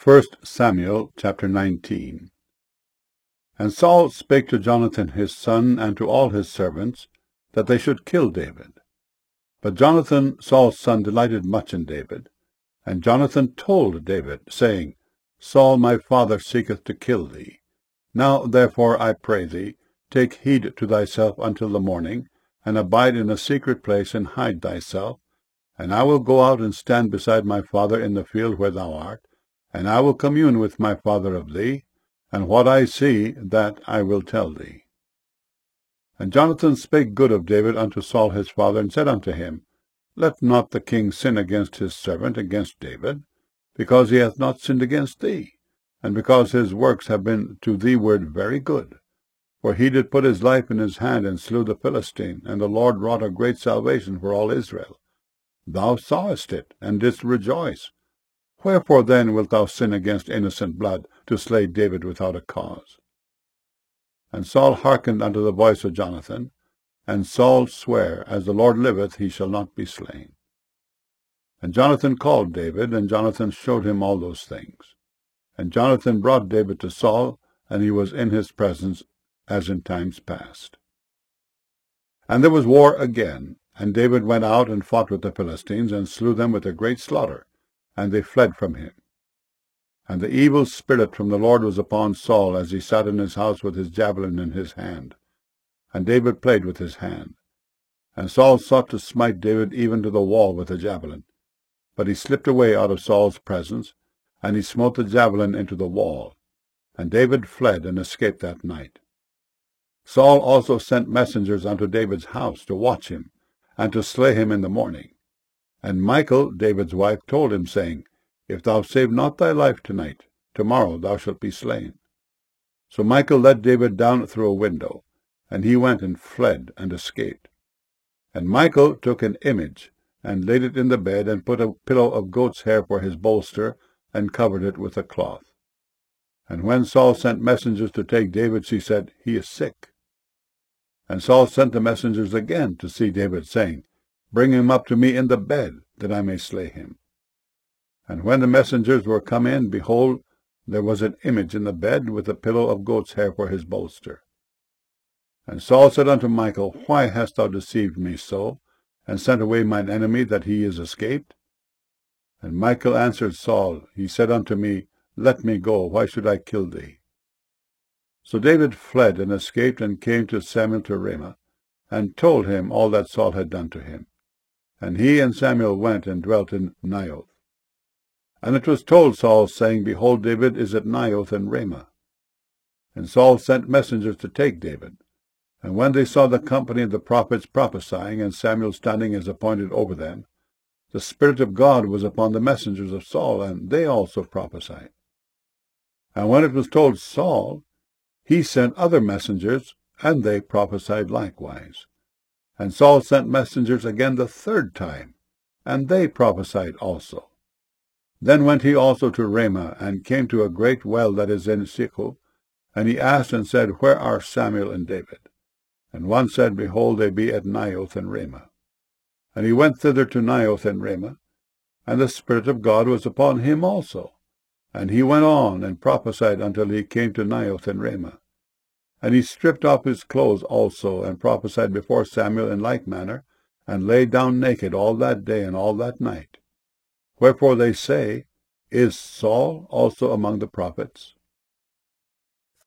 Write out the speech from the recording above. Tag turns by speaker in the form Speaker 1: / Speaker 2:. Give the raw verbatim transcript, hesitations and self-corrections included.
Speaker 1: First Samuel chapter nineteen. And Saul spake to Jonathan his son and to all his servants, that they should kill David. But Jonathan Saul's son delighted much in David. And Jonathan told David, saying, Saul my father seeketh to kill thee. Now therefore I pray thee, take heed to thyself until the morning, and abide in a secret place, and hide thyself. And I will go out and stand beside my father in the field where thou art, and I will commune with my father of thee, and what I see, that I will tell thee. And Jonathan spake good of David unto Saul his father, and said unto him, Let not the king sin against his servant, against David, because he hath not sinned against thee, and because his works have been to thee ward very good. For he did put his life in his hand, and slew the Philistine, and the Lord wrought a great salvation for all Israel. Thou sawest it, and didst rejoice. Wherefore then wilt thou sin against innocent blood, to slay David without a cause? And Saul hearkened unto the voice of Jonathan, and Saul sware, As the Lord liveth, he shall not be slain. And Jonathan called David, and Jonathan showed him all those things. And Jonathan brought David to Saul, and he was in his presence, as in times past. And there was war again, and David went out and fought with the Philistines, and slew them with a great slaughter, and they fled from him. And the evil spirit from the Lord was upon Saul, as he sat in his house with his javelin in his hand. And David played with his hand. And Saul sought to smite David even to the wall with the javelin. But he slipped away out of Saul's presence, and he smote the javelin into the wall. And David fled and escaped that night. Saul also sent messengers unto David's house to watch him, and to slay him in the morning. And Michal, David's wife, told him, saying, If thou save not thy life tonight, tomorrow thou shalt be slain. So Michal let David down through a window, and he went and fled and escaped. And Michal took an image, and laid it in the bed, and put a pillow of goat's hair for his bolster, and covered it with a cloth. And when Saul sent messengers to take David, she said, He is sick. And Saul sent the messengers again to see David, saying, Bring him up to me in the bed, that I may slay him. And when the messengers were come in, behold, there was an image in the bed, with a pillow of goat's hair for his bolster. And Saul said unto Michal, Why hast thou deceived me so, and sent away mine enemy, that he is escaped? And Michal answered Saul, He said unto me, Let me go, why should I kill thee? So David fled and escaped, and came to Samuel to Ramah, and told him all that Saul had done to him. And he and Samuel went and dwelt in Naioth. And it was told Saul, saying, Behold, David is at Naioth in Ramah. And Saul sent messengers to take David. And when they saw the company of the prophets prophesying, and Samuel standing as appointed over them, the Spirit of God was upon the messengers of Saul, and they also prophesied. And when it was told Saul, he sent other messengers, and they prophesied likewise. And Saul sent messengers again the third time, and they prophesied also. Then went he also to Ramah, and came to a great well that is in Sichel. And he asked and said, Where are Samuel and David? And one said, Behold, they be at Naioth and Ramah. And he went thither to Naioth and Ramah, and the Spirit of God was upon him also. And he went on and prophesied until he came to Naioth and Ramah. And he stripped off his clothes also, and prophesied before Samuel in like manner, and lay down naked all that day and all that night. Wherefore they say, Is Saul also among the prophets?